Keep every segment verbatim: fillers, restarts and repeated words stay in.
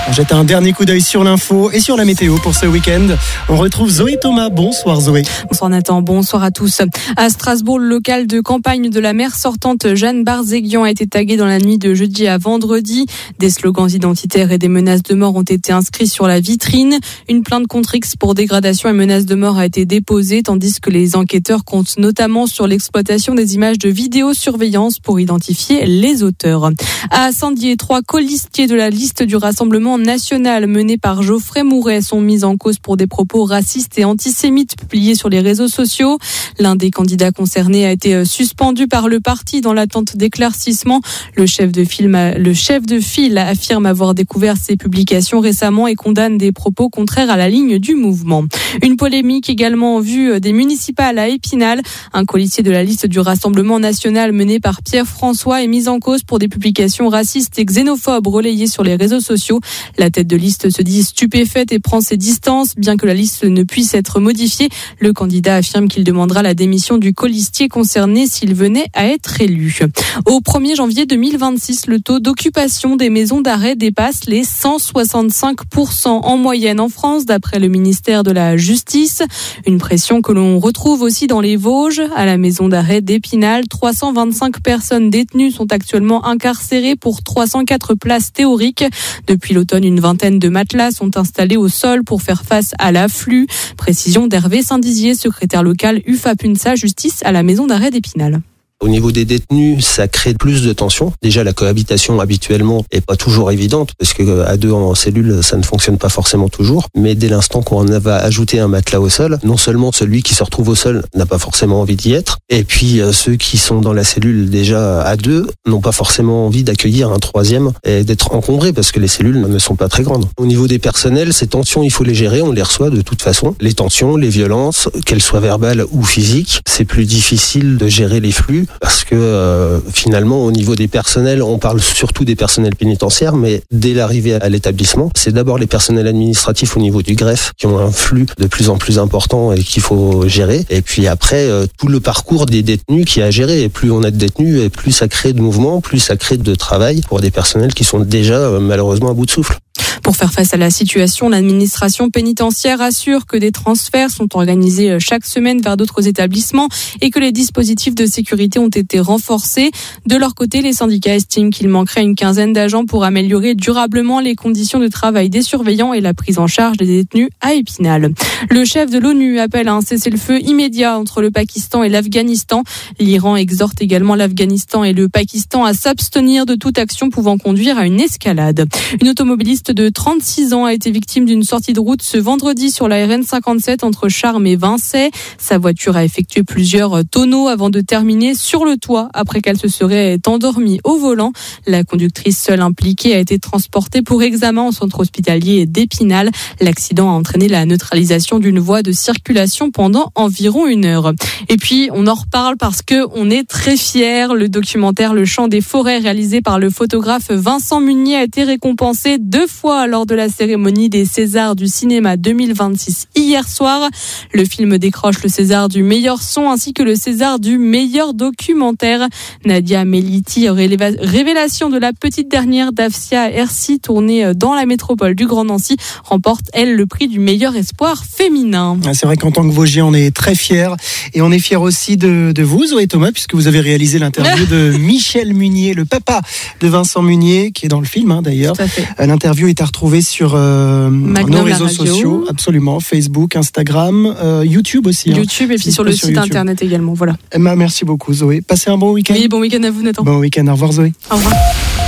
On jette un dernier coup d'œil sur l'info et sur la météo pour ce week-end. On retrouve Zoé Thomas. Bonsoir Zoé. Bonsoir Nathan, bonsoir à tous. À Strasbourg, le local de campagne de la maire sortante Jeanne Barzéguian a été tagué dans la nuit de jeudi à vendredi. Des slogans identitaires et des menaces de mort ont été inscrits sur la vitrine. Une plainte contre X pour dégradation et menaces de mort a été déposée, tandis que les enquêteurs comptent notamment sur l'exploitation des images de vidéosurveillance pour identifier les auteurs. À Saint-Dié, trois colistiers de la liste du Rassemblement national menée par Geoffrey Mouret sont mis en cause pour des propos racistes et antisémites publiés sur les réseaux sociaux. L'un des candidats concernés a été suspendu par le parti dans l'attente d'éclaircissement. Le chef de file, le chef de file affirme avoir découvert ces publications récemment et condamne des propos contraires à la ligne du mouvement. Une polémique également en vue des municipales à Épinal. Un colistier de la liste du Rassemblement national mené par Pierre François est mis en cause pour des publications racistes et xénophobes relayées sur les réseaux sociaux. La tête de liste se dit stupéfaite et prend ses distances. Bien que la liste ne puisse être modifiée, le candidat affirme qu'il demandera la démission du colistier concerné s'il venait à être élu. Au premier janvier deux mille vingt-six, le taux d'occupation des maisons d'arrêt dépasse les cent soixante-cinq pour cent en moyenne en France, d'après le ministère de la Justice. Une pression que l'on retrouve aussi dans les Vosges. À la maison d'arrêt d'Épinal, trois cent vingt-cinq personnes détenues sont actuellement incarcérées pour trois cent quatre places théoriques. Depuis l'automne, une vingtaine de matelas sont installés au sol pour faire face à l'afflux. Précision d'Hervé Saint-Dizier, secrétaire local U F A P U N S A Justice à la maison d'arrêt d'Épinal. Au niveau des détenus, ça crée plus de tension. Déjà, la cohabitation habituellement est pas toujours évidente parce que à deux en cellule, ça ne fonctionne pas forcément toujours. Mais dès l'instant qu'on va ajouter un matelas au sol, non seulement celui qui se retrouve au sol n'a pas forcément envie d'y être, et puis euh, ceux qui sont dans la cellule déjà à deux n'ont pas forcément envie d'accueillir un troisième et d'être encombrés parce que les cellules ne sont pas très grandes. Au niveau des personnels, ces tensions, il faut les gérer. On les reçoit de toute façon. Les tensions, les violences, qu'elles soient verbales ou physiques, c'est plus difficile de gérer les flux. Parce que euh, finalement, au niveau des personnels, on parle surtout des personnels pénitentiaires, mais dès l'arrivée à l'établissement, c'est d'abord les personnels administratifs au niveau du greffe qui ont un flux de plus en plus important et qu'il faut gérer. Et puis après, euh, tout le parcours des détenus qui est à gérer. Et plus on a de détenus, et plus ça crée de mouvements, plus ça crée de travail pour des personnels qui sont déjà euh, malheureusement à bout de souffle. Pour faire face à la situation, l'administration pénitentiaire assure que des transferts sont organisés chaque semaine vers d'autres établissements et que les dispositifs de sécurité ont été renforcés. De leur côté, les syndicats estiment qu'il manquerait une quinzaine d'agents pour améliorer durablement les conditions de travail des surveillants et la prise en charge des détenus à Épinal. Le chef de l'ONU appelle à un cessez-le-feu immédiat entre le Pakistan et l'Afghanistan. L'Iran exhorte également l'Afghanistan et le Pakistan à s'abstenir de toute action pouvant conduire à une escalade. Une automobiliste de trente-six ans a été victime d'une sortie de route ce vendredi sur la R N cinquante-sept entre Charmes et Vincey. Sa voiture a effectué plusieurs tonneaux avant de terminer sur le toit après qu'elle se serait endormie au volant. La conductrice seule impliquée a été transportée pour examen au centre hospitalier d'Épinal. L'accident a entraîné la neutralisation d'une voie de circulation pendant environ une heure. Et puis, on en reparle parce que on est très fiers. Le documentaire Le Chant des forêts réalisé par le photographe Vincent Munier a été récompensé deux fois lors de la cérémonie des Césars du cinéma deux mille vingt-six hier soir. Le film décroche le César du meilleur son ainsi que le César du meilleur documentaire. Nadia Meliti, révélation de la petite dernière d'Afsia Hersi, tournée dans la métropole du Grand Nancy, remporte, elle, le prix du meilleur espoir féminin. C'est vrai qu'en tant que Vosgien, on est très fiers. Et on est fiers aussi de, de vous, Zoé Thomas, puisque vous avez réalisé l'interview de Michel Munier, le papa de Vincent Munier, qui est dans le film hein, d'ailleurs. L'interview est à retrouver sur euh, nos réseaux sociaux, absolument, Facebook, Instagram, euh, YouTube aussi. YouTube hein, et puis sur le sur site YouTube. Internet également, voilà. Emma, merci beaucoup Zoé. Passez un bon week-end. Oui, bon week-end à vous Nathan. Bon week-end, au revoir Zoé. Au revoir.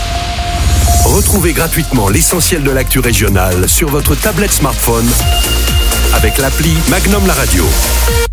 Retrouvez gratuitement l'essentiel de l'actu régionale sur votre tablette smartphone avec l'appli Magnum La Radio.